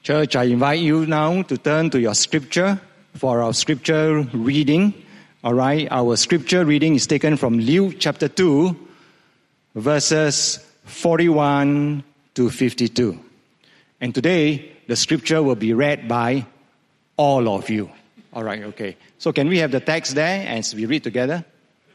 Church, I invite you now to turn to your scripture for our scripture reading. All right, our scripture reading is taken from Luke chapter 2, verses 41 to 52. And today, the scripture will be read by all of you. All right, okay. So can we have the text there as we read together?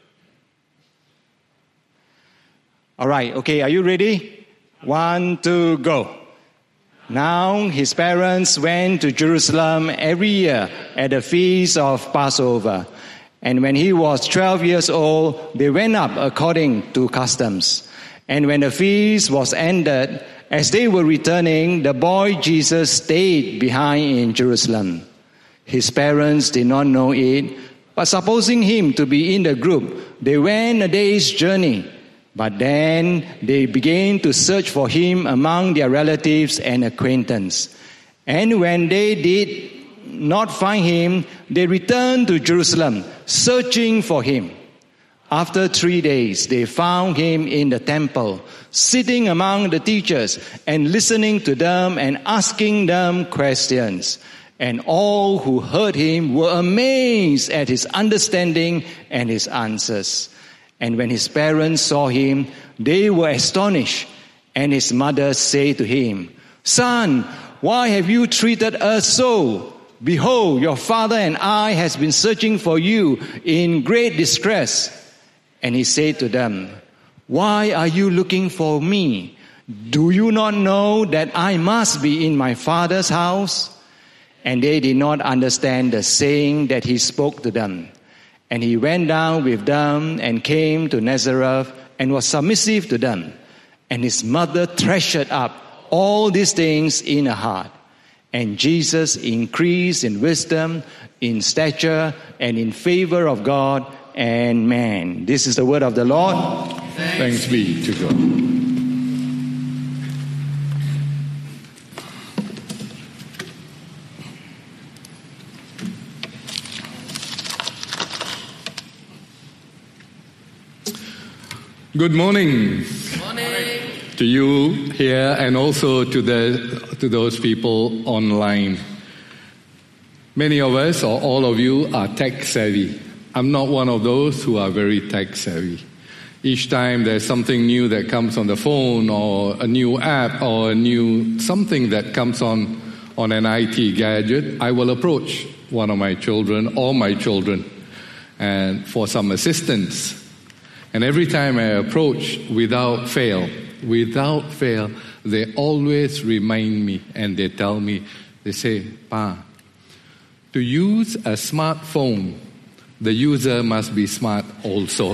All right, okay, are you ready? 1, 2, go. Now his parents went to Jerusalem every year at the feast of Passover. And when he was 12 years old, they went up according to customs. And when the feast was ended, as they were returning, the boy Jesus stayed behind in Jerusalem. His parents did not know it, but supposing him to be in the group, they went a day's journey. But then they began to search for him among their relatives and acquaintances. And when they did not find him, they returned to Jerusalem, searching for him. After 3 days, they found him in the temple, sitting among the teachers and listening to them and asking them questions. And all who heard him were amazed at his understanding and his answers. And when his parents saw him, they were astonished. And his mother said to him, "Son, why have you treated us so? Behold, your father and I has been searching for you in great distress." And he said to them, "Why are you looking for me? Do you not know that I must be in my father's house?" And they did not understand the saying that he spoke to them. And he went down with them and came to Nazareth and was submissive to them. And his mother treasured up all these things in her heart. And Jesus increased in wisdom, in stature, and in favor of God and man. This is the word of the Lord. Thanks be to God. Good morning. Good morning to you here and also to those people online. Many of us, or all of you, are tech savvy. I'm not one of those who are very tech savvy. Each time there's something new that comes on the phone, or a new app, or a new something that comes on an IT gadget, I will approach one of my children or my children and for some assistance. And every time I approach, without fail, they always remind me and they tell me, they say, "Pa, to use a smartphone, the user must be smart also."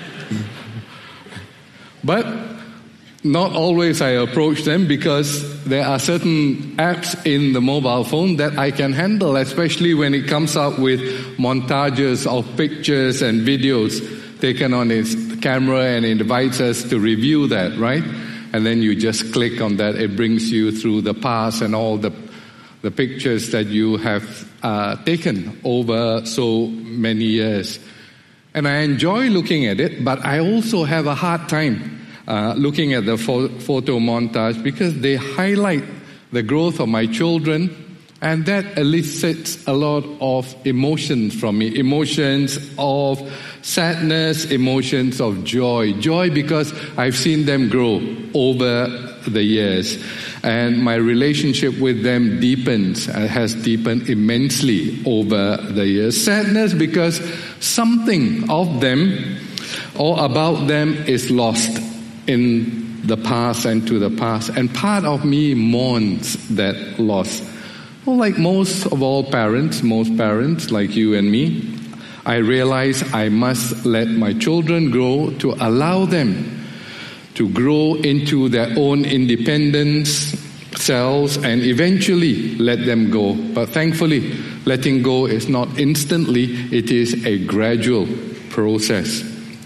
But not always I approach them, because there are certain apps in the mobile phone that I can handle, especially when it comes out with montages of pictures and videos taken on its camera, and it invites us to review that, right? And then you just click on that. It brings you through the past and all the pictures that you have taken over so many years. And I enjoy looking at it, but I also have a hard time looking at the photo montage, because they highlight the growth of my children, and that elicits a lot of emotions from me. Emotions of sadness, emotions of joy. Joy because I've seen them grow over the years. And my relationship with them has deepened immensely over the years. Sadness because something of them or about them is lost in the past and to the past. And part of me mourns that loss. Well, like most parents like you and me, I realize I must let my children grow to allow them to grow into their own independence, selves, and eventually let them go. But thankfully, letting go is not instantly, it is a gradual process.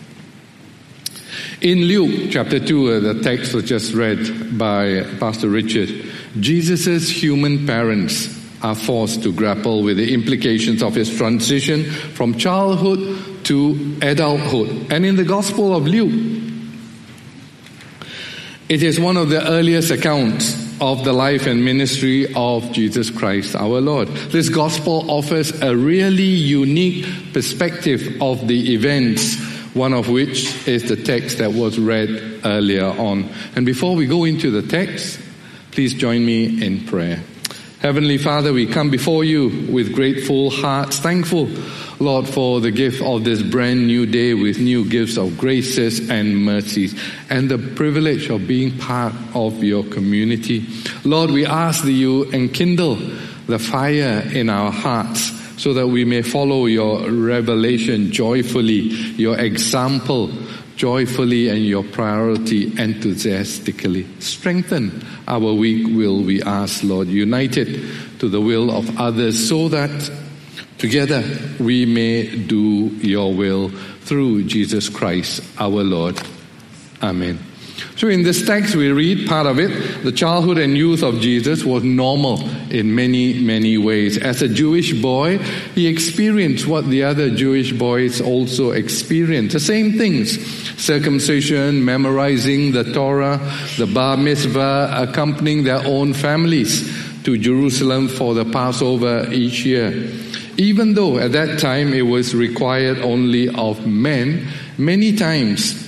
In Luke chapter 2, the text was just read by Pastor Richard, Jesus' human parents are forced to grapple with the implications of his transition from childhood to adulthood. And in the Gospel of Luke, it is one of the earliest accounts of the life and ministry of Jesus Christ our Lord. This gospel offers a really unique perspective of the events, one of which is the text that was read earlier on. And before we go into the text, please join me in prayer. Heavenly Father, we come before you with grateful hearts, thankful, Lord, for the gift of this brand new day with new gifts of graces and mercies and the privilege of being part of your community. Lord, we ask that you enkindle the fire in our hearts so that we may follow your revelation joyfully, your example joyfully, and your priority enthusiastically. Strengthen our weak will, we ask, Lord, united to the will of others so that together we may do your will through Jesus Christ our Lord. Amen. So in this text we read part of it. The childhood and youth of Jesus was normal in many, many ways. As a Jewish boy, he experienced what the other Jewish boys also experienced. The same things. Circumcision, memorizing the Torah, the bar mitzvah, accompanying their own families to Jerusalem for the Passover each year. Even though at that time it was required only of men, many times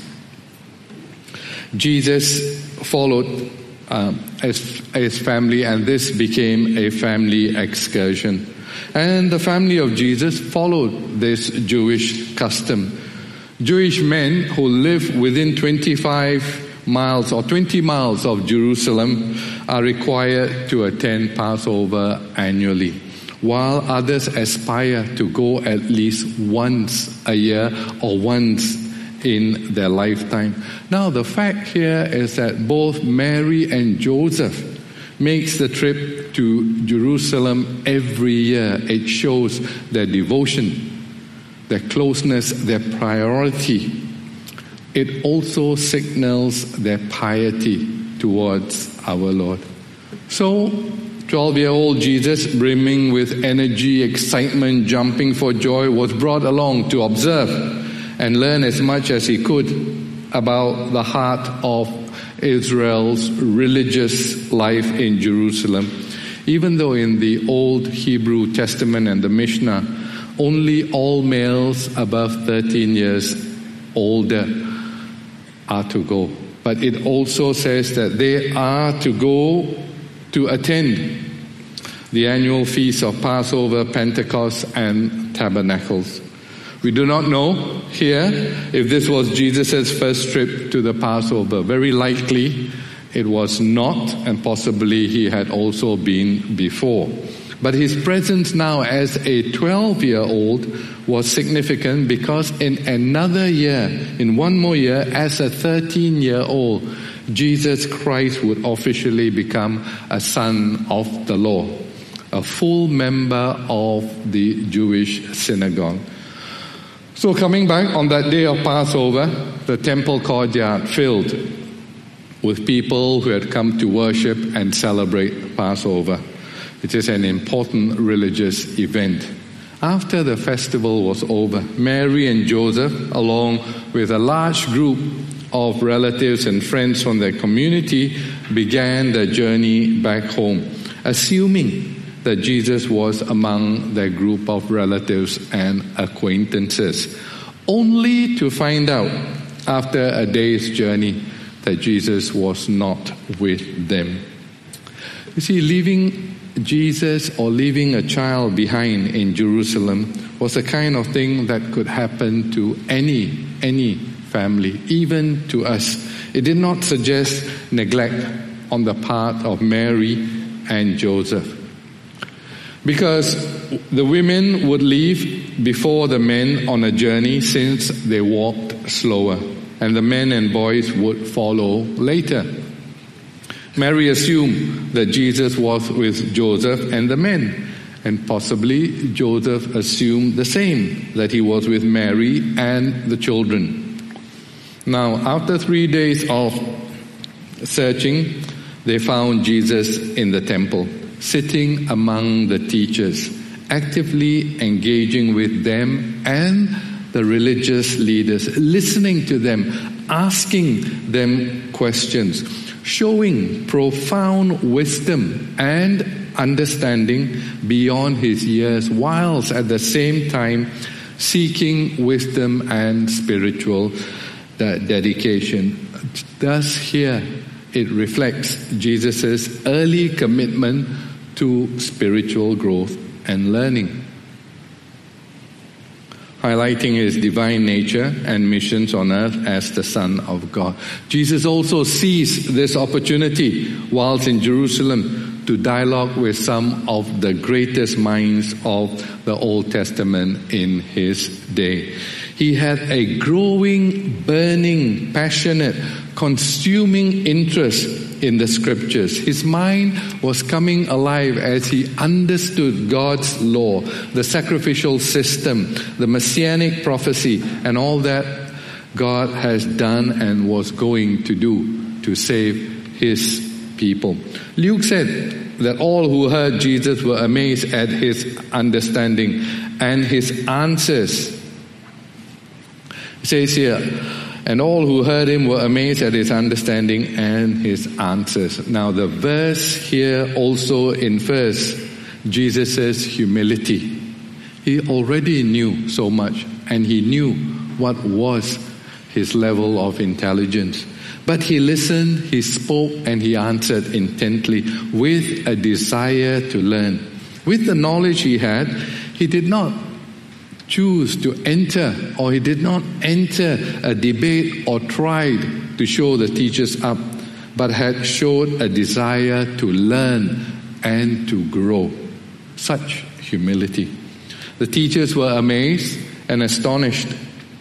Jesus followed his family, and this became a family excursion. And the family of Jesus followed this Jewish custom. Jewish men who live within 25 miles or 20 miles of Jerusalem are required to attend Passover annually, while others aspire to go at least once a year or once in their lifetime. Now the fact here is that both Mary and Joseph makes the trip to Jerusalem every year. It shows their devotion, their closeness, their priority. It also signals their piety towards our Lord. So 12-year-old Jesus, brimming with energy, excitement, jumping for joy, was brought along to observe and learn as much as he could about the heart of Israel's religious life in Jerusalem. Even though in the Old Hebrew Testament and the Mishnah, only all males above 13 years older are to go. But it also says that they are to go to attend the annual feasts of Passover, Pentecost, and Tabernacles. We do not know here if this was Jesus' first trip to the Passover. Very likely it was not, and possibly he had also been before. But his presence now as a 12-year-old was significant because in another year, in one more year, as a 13-year-old, Jesus Christ would officially become a son of the law, a full member of the Jewish synagogue. So coming back on that day of Passover, the temple courtyard filled with people who had come to worship and celebrate Passover. It is an important religious event. After the festival was over, Mary and Joseph, along with a large group of relatives and friends from their community, began their journey back home, assuming that Jesus was among their group of relatives and acquaintances, only to find out after a day's journey that Jesus was not with them. You see, leaving Jesus or leaving a child behind in Jerusalem was the kind of thing that could happen to any family, even to us. It did not suggest neglect on the part of Mary and Joseph, because the women would leave before the men on a journey since they walked slower, and the men and boys would follow later. Mary assumed that Jesus was with Joseph and the men, and possibly Joseph assumed the same, that he was with Mary and the children. Now, after 3 days of searching, they found Jesus in the temple, sitting among the teachers, actively engaging with them and the religious leaders, listening to them, asking them questions. showing profound wisdom and understanding beyond his years, whilst at the same time seeking wisdom and spiritual dedication. Thus here it reflects Jesus' early commitment to spiritual growth and learning, highlighting his divine nature and missions on earth as the Son of God. Jesus also seized this opportunity whilst in Jerusalem to dialogue with some of the greatest minds of the Old Testament in his day. He had a growing, burning, passionate, consuming interest in the scriptures. His mind was coming alive as he understood God's law, the sacrificial system, the messianic prophecy, and all that God has done and was going to do to save his people. Luke said that all who heard Jesus were amazed at his understanding and his answers. It says here, and all who heard him were amazed at his understanding and his answers. Now the verse here also infers Jesus' humility. He already knew so much, and he knew what was his level of intelligence. But he listened, he spoke, and he answered intently with a desire to learn. With the knowledge he had, he did not choose to enter, or he did not enter a debate or tried to show the teachers up, but had showed a desire to learn and to grow. Such humility. The teachers were amazed and astonished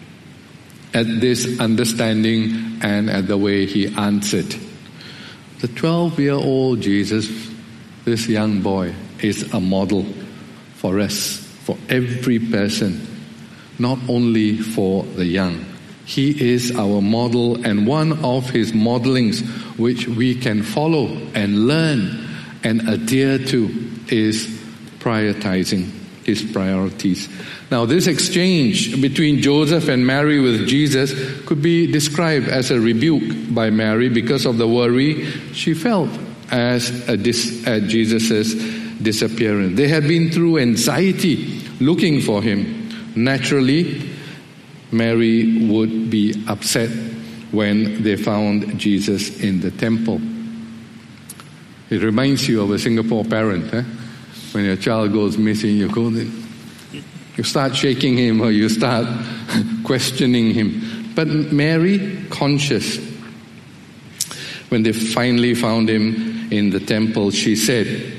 at this understanding and at the way he answered. The 12-year-old Jesus, this young boy, is a model for us, for every person, not only for the young. He is our model, and one of his modelings which we can follow and learn and adhere to is prioritizing his priorities. Now, this exchange between Joseph and Mary with Jesus could be described as a rebuke by Mary because of the worry she felt at Jesus' disappearance. They had been through anxiety looking for him. Naturally, Mary would be upset when they found Jesus in the temple. It reminds you of a Singapore parent. When your child goes missing, you start shaking him or you start questioning him. But Mary, conscious, when they finally found him in the temple, she said,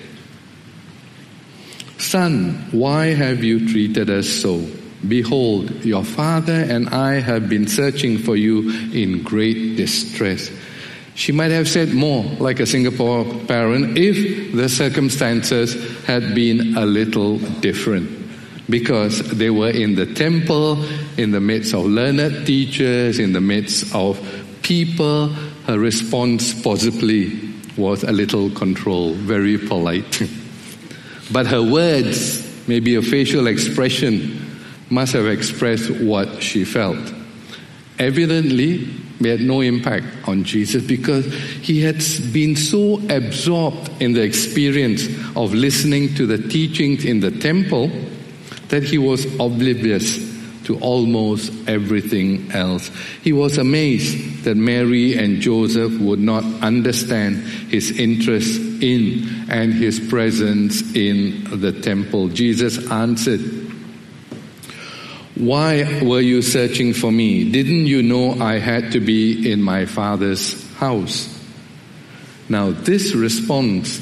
"Son, why have you treated us so? Behold, your father and I have been searching for you in great distress." She might have said more like a Singapore parent if the circumstances had been a little different, because they were in the temple, in the midst of learned teachers, in the midst of people. Her response possibly was a little controlled, very polite. But her words, maybe a facial expression, must have expressed what she felt. Evidently, it had no impact on Jesus because he had been so absorbed in the experience of listening to the teachings in the temple that he was oblivious to almost everything else. He was amazed that Mary and Joseph would not understand his interest in and his presence in the temple. Jesus answered, "Why were you searching for me? Didn't you know I had to be in my Father's house?" Now, this response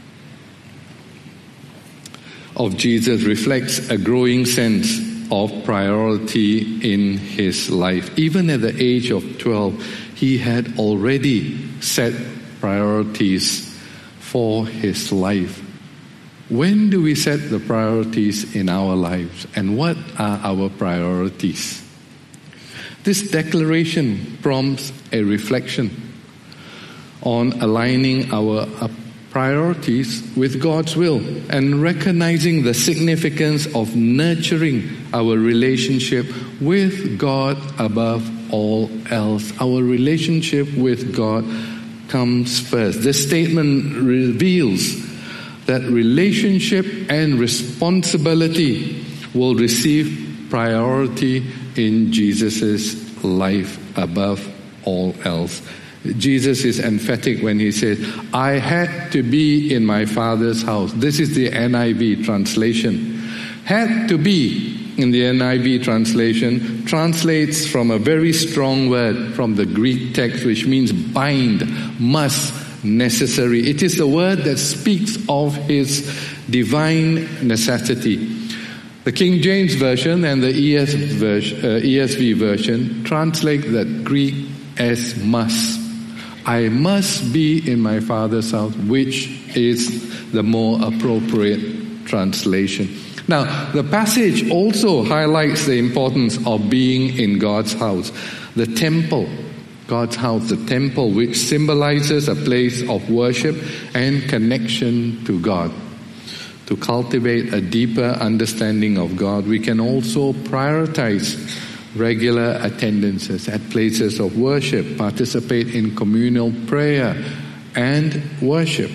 of Jesus reflects a growing sense of priority in his life. Even at the age of 12, he had already set priorities for his life. When do we set the priorities in our lives? And what are our priorities? This declaration prompts a reflection on aligning our priorities with God's will and recognizing the significance of nurturing our relationship with God above all else. Our relationship with God comes first. This statement reveals that relationship and responsibility will receive priority in Jesus' life above all else. Jesus is emphatic when he says, I had to be in my Father's house. This is the NIV translation. Had to be in the NIV translation translates from a very strong word from the Greek text, which means bind, must, necessary. It is the word that speaks of his divine necessity. The King James Version and the ESV version translate that Greek as must. I must be in my Father's house, which is the more appropriate translation. Now, the passage also highlights the importance of being in God's house. The temple, God's house, the temple, which symbolizes a place of worship and connection to God. To cultivate a deeper understanding of God, we can also prioritize regular attendances at places of worship, participate in communal prayer and worship.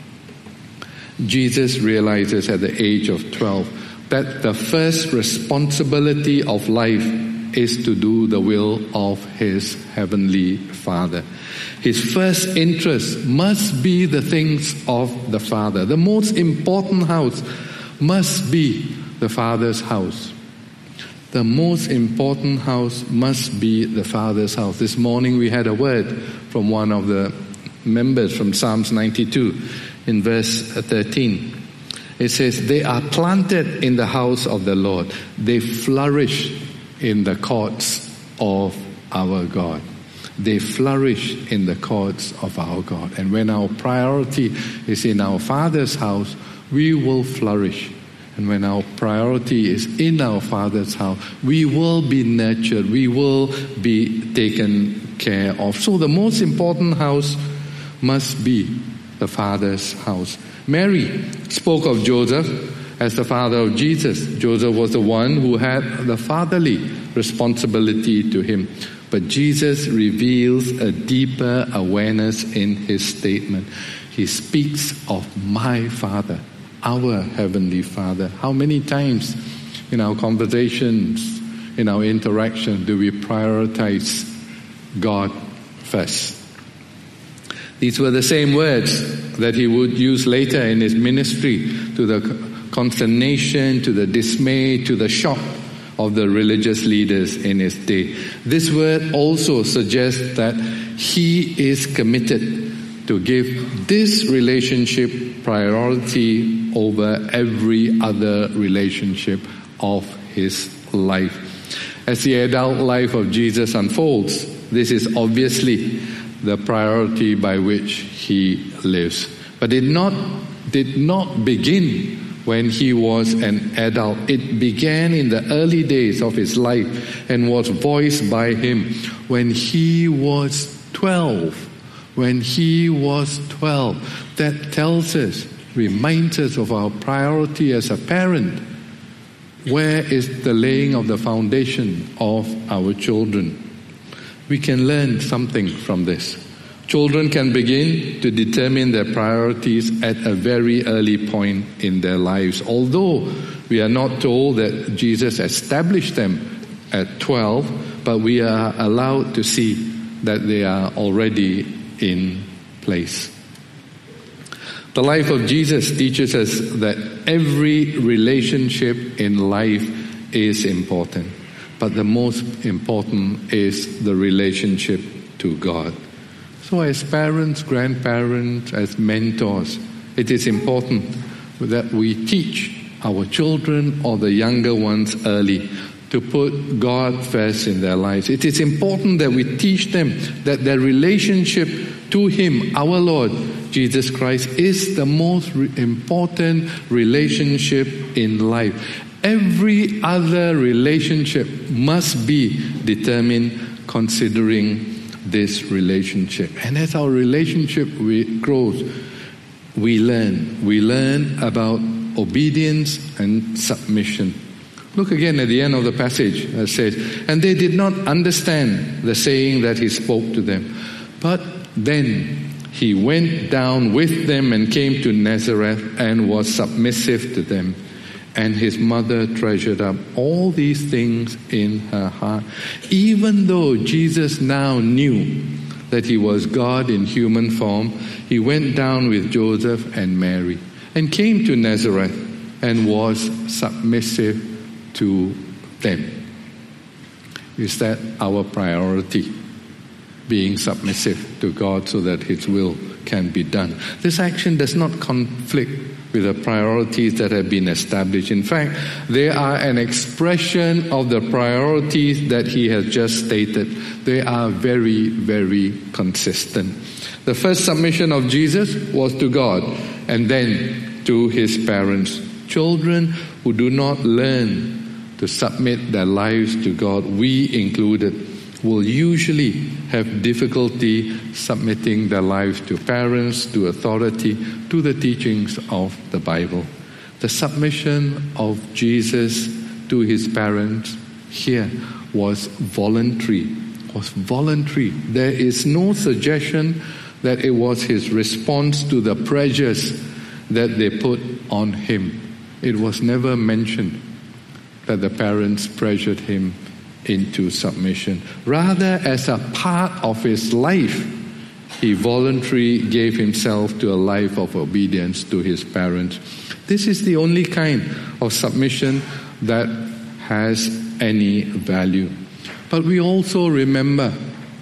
Jesus realizes at the age of 12 that the first responsibility of life is to do the will of his heavenly Father. His first interest must be the things of the Father. The most important house must be the Father's house. The most important house must be the Father's house. This morning we had a word from one of the members from Psalms 92 in verse 13. It says, they are planted in the house of the Lord. They flourish in the courts of our God. They flourish in the courts of our God. And when our priority is in our Father's house, we will flourish. And when our priority is in our Father's house, we will be nurtured. We will be taken care of. So the most important house must be the Father's house. Mary spoke of Joseph as the father of Jesus. Joseph was the one who had the fatherly responsibility to him. But Jesus reveals a deeper awareness in his statement. He speaks of my Father, our Heavenly Father. How many times in our conversations, in our interaction, do we prioritize God first? These were the same words that he would use later in his ministry, to the consternation, to the dismay, to the shock of the religious leaders in his day. This word also suggests that he is committed to give this relationship priority over every other relationship of his life. As the adult life of Jesus unfolds, this is obviously the priority by which he lives. But it did not begin when he was an adult. It began in the early days of his life and was voiced by him when he was 12. When he was 12. That tells us, reminds us of our priority as a parent. Where is the laying of the foundation of our children? We can learn something from this. Children can begin to determine their priorities at a very early point in their lives. Although we are not told that Jesus established them at 12, but we are allowed to see that they are already in place. The life of Jesus teaches us that every relationship in life is important, but the most important is the relationship to God. So as parents, grandparents, as mentors, it is important that we teach our children or the younger ones early to put God first in their lives. It is important that we teach them that their relationship to Him, our Lord, Jesus Christ, is the most important relationship in life. Every other relationship must be determined considering this relationship. And as our relationship grows, we learn about obedience and submission. Look again at the end of the passage. It says, and they did not understand the saying that he spoke to them. But then he went down with them and came to Nazareth and was submissive to them. And his mother treasured up all these things in her heart. Even though Jesus now knew that he was God in human form, he went down with Joseph and Mary and came to Nazareth and was submissive to them. Is that our priority? Being submissive to God so that His will can be done. This action does not conflict with the priorities that have been established. In fact, they are an expression of the priorities that He has just stated. They are very, very consistent. The first submission of Jesus was to God and then to His parents. Children who do not learn to submit their lives to God, we included, will usually have difficulty submitting their lives to parents, to authority, to the teachings of the Bible. The submission of Jesus to His parents here was voluntary. There is no suggestion that it was His response to the pressures that they put on Him. It was never mentioned that the parents pressured Him into submission. Rather, as a part of His life, He voluntarily gave Himself to a life of obedience to His parents. This is the only kind of submission that has any value. But we also remember,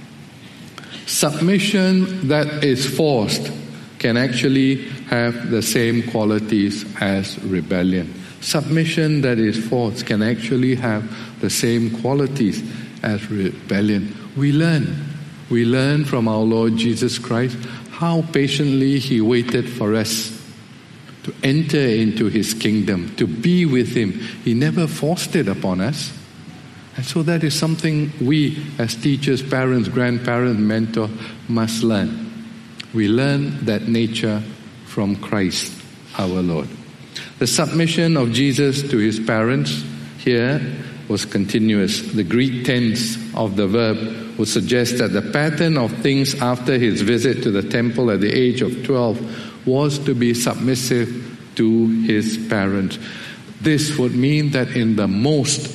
submission that is forced can actually have the same qualities as rebellion. Submission that is forced can actually have the same qualities as rebellion. We learn from our Lord Jesus Christ how patiently He waited for us to enter into His kingdom, to be with Him. He never forced it upon us. And so that is something we as teachers, parents, grandparents, mentors must learn. We learn that nature from Christ our Lord. The submission of Jesus to His parents here was continuous. The Greek tense of the verb would suggest that the pattern of things after His visit to the temple at the age of 12 was to be submissive to His parents. This would mean that in the most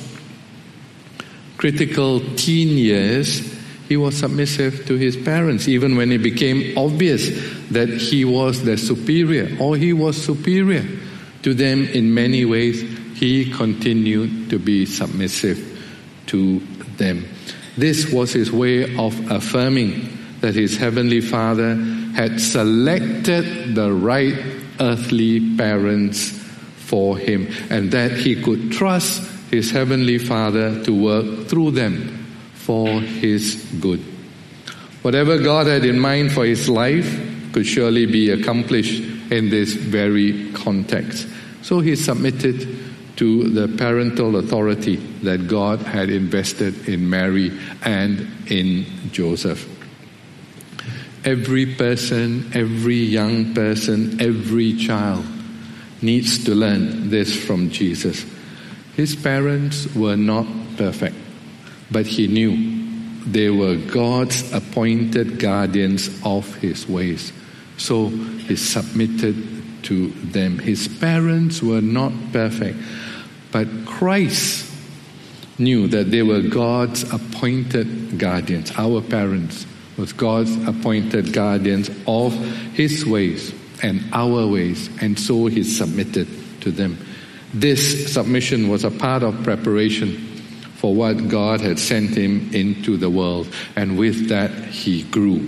critical teen years, He was submissive to His parents, even when it became obvious that He was their superior, or He was superior to them in many ways. He continued to be submissive to them. This was His way of affirming that His Heavenly Father had selected the right earthly parents for Him, and that He could trust His Heavenly Father to work through them for His good. Whatever God had in mind for His life could surely be accomplished in this very context. So He submitted to the parental authority that God had invested in Mary and in Joseph. Every person, every young person, every child needs to learn this from Jesus. His parents were not perfect, but He knew they were God's appointed guardians of His ways. So He submitted to them. His parents were not perfect, but Christ knew that they were God's appointed guardians. Our parents was God's appointed guardians of His ways and our ways, and so He submitted to them. This submission was a part of preparation for what God had sent Him into the world, and with that He grew.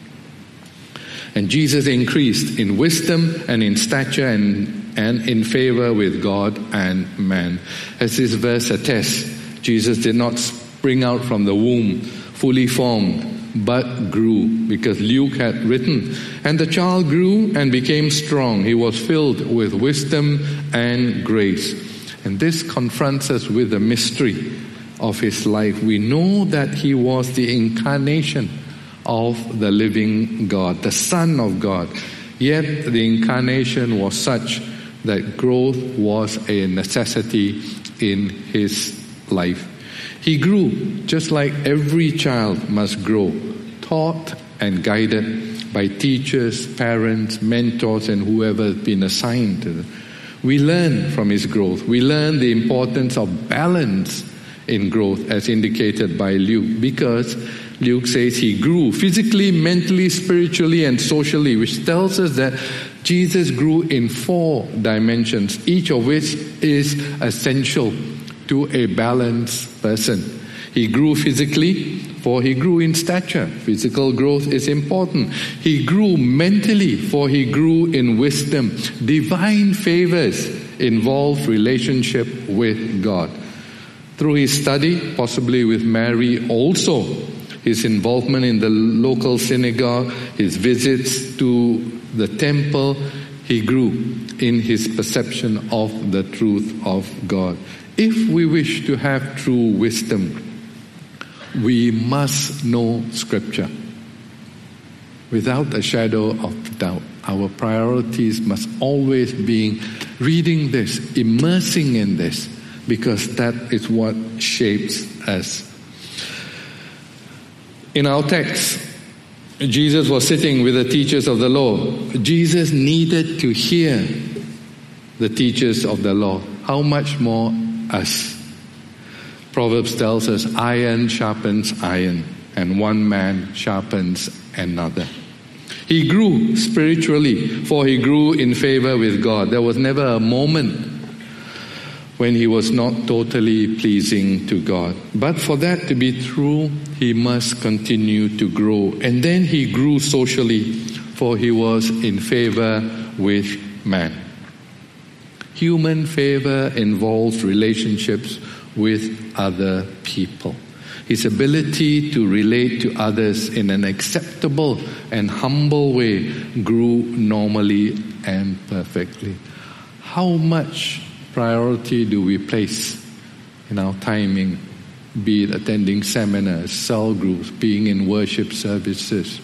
And Jesus increased in wisdom and in stature and in favor with God and man. As this verse attests, Jesus did not spring out from the womb fully formed, but grew, because Luke had written, "And the child grew and became strong. He was filled with wisdom and grace." And this confronts us with the mystery of His life. We know that He was the incarnation of the living God, the Son of God. Yet the incarnation was such that growth was a necessity in His life. He grew just like every child must grow, taught and guided by teachers, parents, mentors, and whoever has been assigned to them. We learn from his growth. We learn the importance of balance in growth as indicated by Luke, because Luke says he grew physically, mentally, spiritually, and socially, which tells us that Jesus grew in 4 dimensions, each of which is essential to a balanced person. He grew physically, for he grew in stature. Physical growth is important. He grew mentally, for he grew in wisdom. Divine favors involve relationship with God. Through his study, possibly with Mary also, his involvement in the local synagogue, his visits to the temple, he grew in his perception of the truth of God. If we wish to have true wisdom, we must know Scripture. Without a shadow of doubt, our priorities must always be reading this, immersing in this, because that is what shapes us. In our text, Jesus was sitting with the teachers of the law. Jesus needed to hear the teachers of the law. How much more us? Proverbs tells us, iron sharpens iron, and one man sharpens another. He grew spiritually, for he grew in favor with God. There was never a moment when he was not totally pleasing to God. But for that to be true, he must continue to grow. And then he grew socially, for he was in favor with man. Human favor involves relationships with other people. His ability to relate to others in an acceptable and humble way grew normally and perfectly. How much priority do we place in our timing, be it attending seminars, cell groups, being in worship services?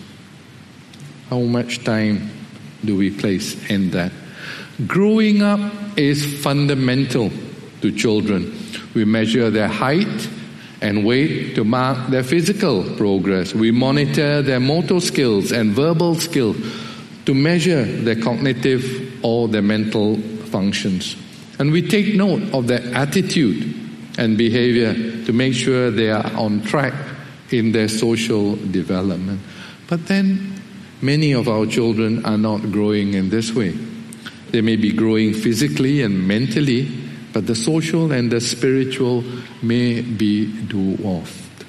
How much time do we place in that? Growing up is fundamental to children. We measure their height and weight to mark their physical progress. We monitor their motor skills and verbal skills to measure their cognitive or their mental functions. And we take note of their attitude and behavior to make sure they are on track in their social development. But then many of our children are not growing in this way. They may be growing physically and mentally, but the social and the spiritual may be dwarfed.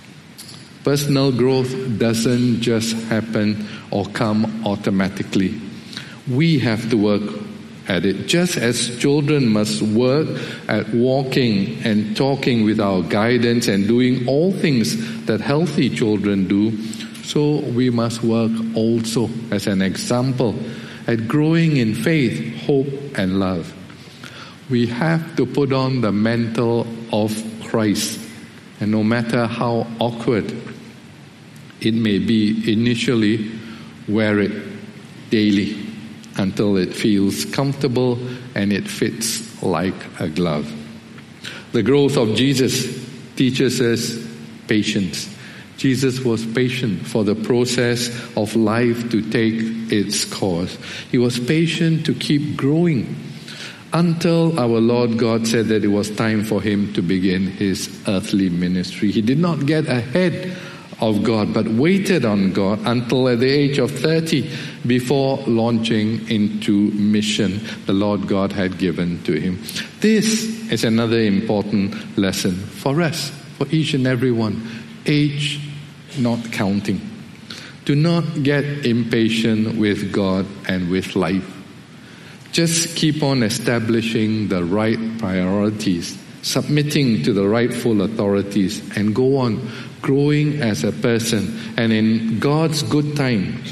Personal growth doesn't just happen or come automatically. We have to work at it. Just as children must work at walking and talking with our guidance and doing all things that healthy children do, so we must work also as an example at growing in faith, hope, and love. We have to put on the mantle of Christ, and no matter how awkward it may be initially, wear it daily until it feels comfortable and it fits like a glove. The growth of Jesus teaches us patience. Jesus was patient for the process of life to take its course. He was patient to keep growing until our Lord God said that it was time for him to begin his earthly ministry. He did not get ahead of God, but waited on God until at the age of 30 before launching into mission the Lord God had given to him. This is another important lesson for us, for each and every one. Age not counting. Do not get impatient with God and with life. Just keep on establishing the right priorities, submitting to the rightful authorities, and go on growing as a person. And in God's good time,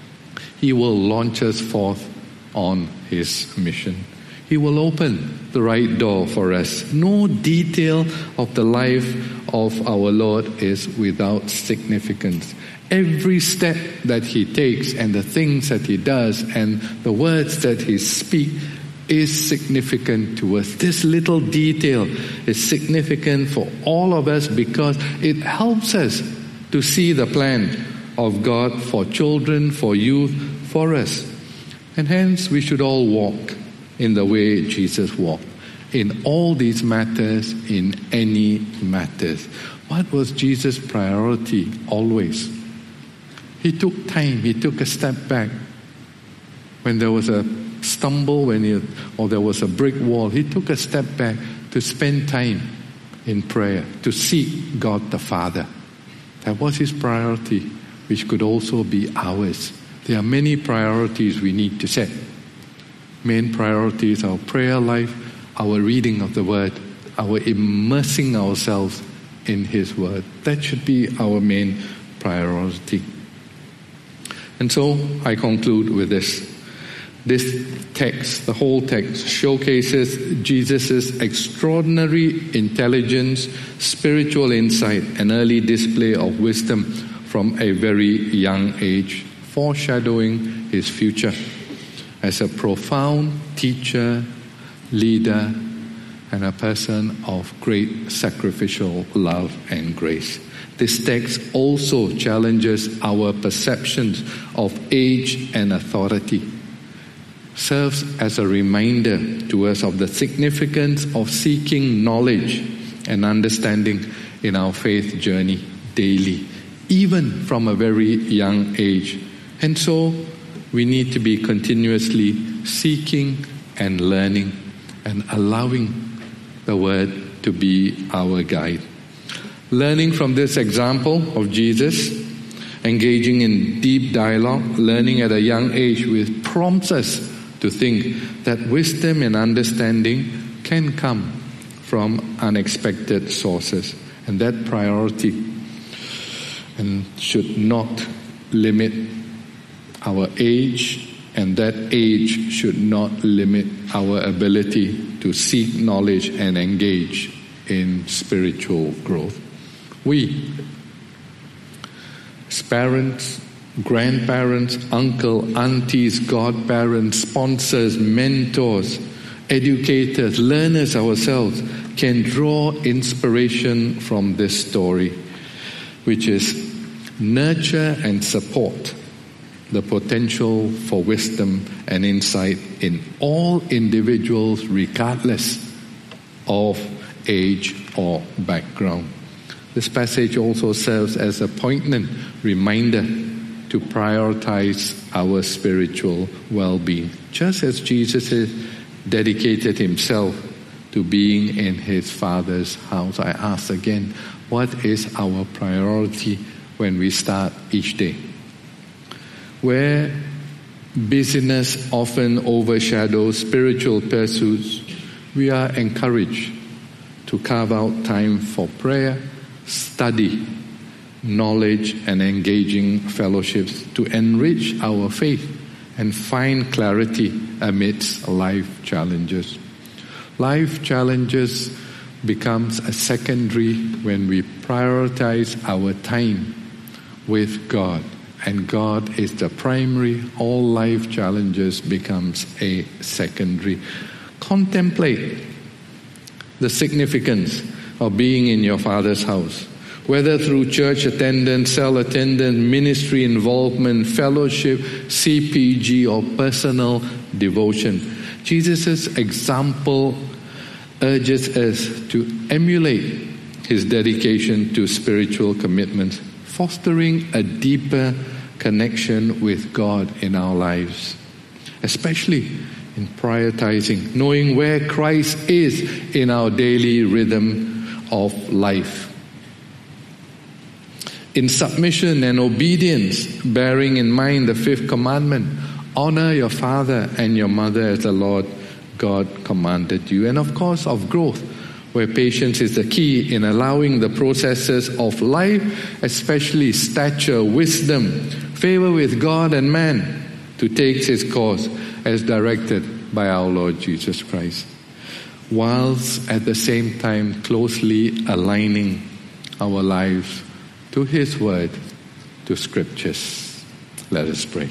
He will launch us forth on His mission. He will open the right door for us. No detail of the life of our Lord is without significance. Every step that He takes and the things that He does and the words that He speaks is significant to us. This little detail is significant for all of us because it helps us to see the plan of God for children, for youth, for us. And hence we should all walk in the way Jesus walked. In all these matters, in any matters. What was Jesus' priority always? He took time, he took a step back. When there was a stumble, or there was a brick wall, he took a step back to spend time in prayer, to seek God the Father. That was his priority, which could also be ours. There are many priorities we need to set. Main priorities, our prayer life, our reading of the Word, our immersing ourselves in His Word. That should be our main priority. And so I conclude with this. This text, the whole text, showcases Jesus' extraordinary intelligence, spiritual insight, and early display of wisdom from a very young age, foreshadowing his future as a profound teacher, leader, and a person of great sacrificial love and grace. This text also challenges our perceptions of age and authority, serves as a reminder to us of the significance of seeking knowledge and understanding in our faith journey daily, even from a very young age. And so we need to be continuously seeking and learning and allowing the Word to be our guide. Learning from this example of Jesus, engaging in deep dialogue, learning at a young age, which prompts us to think that wisdom and understanding can come from unexpected sources. And that priority and should not limit our age, and that age should not limit our ability to seek knowledge and engage in spiritual growth. We, as parents, grandparents, uncle, aunties, godparents, sponsors, mentors, educators, learners ourselves can draw inspiration from this story, which is nurture and support the potential for wisdom and insight in all individuals regardless of age or background. This passage also serves as a poignant reminder to prioritize our spiritual well-being. Just as Jesus dedicated himself to being in his Father's house, I ask again, what is our priority when we start each day? Where busyness often overshadows spiritual pursuits, we are encouraged to carve out time for prayer, study, knowledge, and engaging fellowships to enrich our faith and find clarity amidst life challenges. Life challenges becomes a secondary when we prioritize our time with God, and God is the primary. All life challenges becomes a secondary. Contemplate the significance of being in your Father's house, whether through church attendance, cell attendance, ministry involvement, fellowship, CPG, or personal devotion. Jesus' example urges us to emulate his dedication to spiritual commitments, fostering a deeper connection with God in our lives, especially in prioritizing, knowing where Christ is in our daily rhythm of life. In submission and obedience, bearing in mind the fifth commandment, honor your father and your mother as the Lord God commanded you. And of course, of growth, where patience is the key in allowing the processes of life, especially stature, wisdom, favor with God and man, to take its course as directed by our Lord Jesus Christ, whilst at the same time closely aligning our lives to His Word, to Scriptures. Let us pray.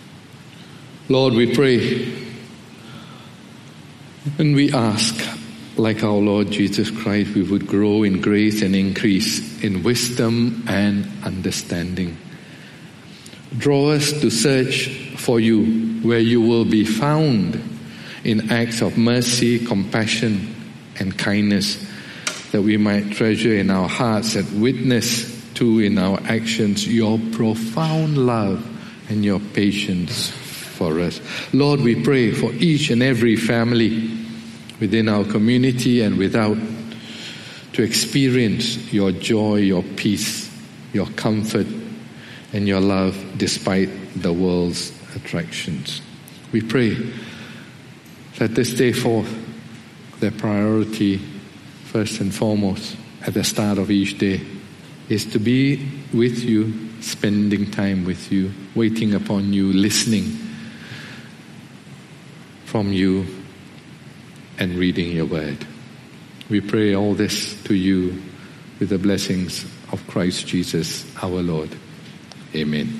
Lord, we pray and we ask, like our Lord Jesus Christ, we would grow in grace and increase in wisdom and understanding. Draw us to search for you where you will be found in acts of mercy, compassion, and kindness, that we might treasure in our hearts and witness to in our actions your profound love and your patience for us. Lord, we pray for each and every family within our community and without, to experience your joy, your peace, your comfort, and your love despite the world's attractions. We pray that this day forth, their priority, first and foremost, at the start of each day, is to be with you, spending time with you, waiting upon you, listening from you, and reading your word. We pray all this to you with the blessings of Christ Jesus our Lord. Amen.